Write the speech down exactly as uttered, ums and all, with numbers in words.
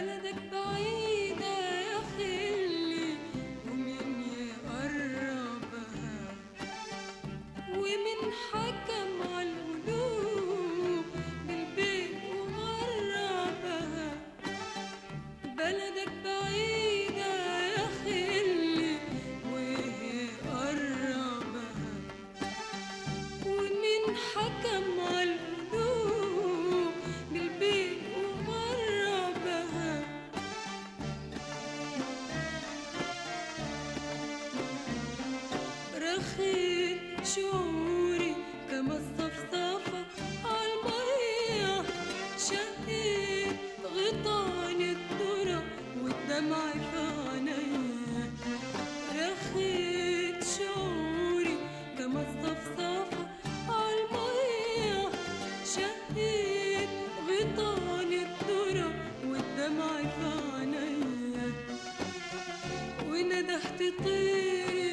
بلدك بعيدة يا خلي ومين يقربها، ومن حكم عالقلوب بالبيت وغربها. بلدك بعيدة يا خلي ويقربها، ومن حكم عالقلوب بالبيت وغربها. رخيت شعوري كما الصفصافة عالمية، شقيت غطان الذرة والدمع في عينيا. رخيت شعوري كما الصفصافة عالمية، شقيت غطان الذرة والدمع في عينيا. وندهت طير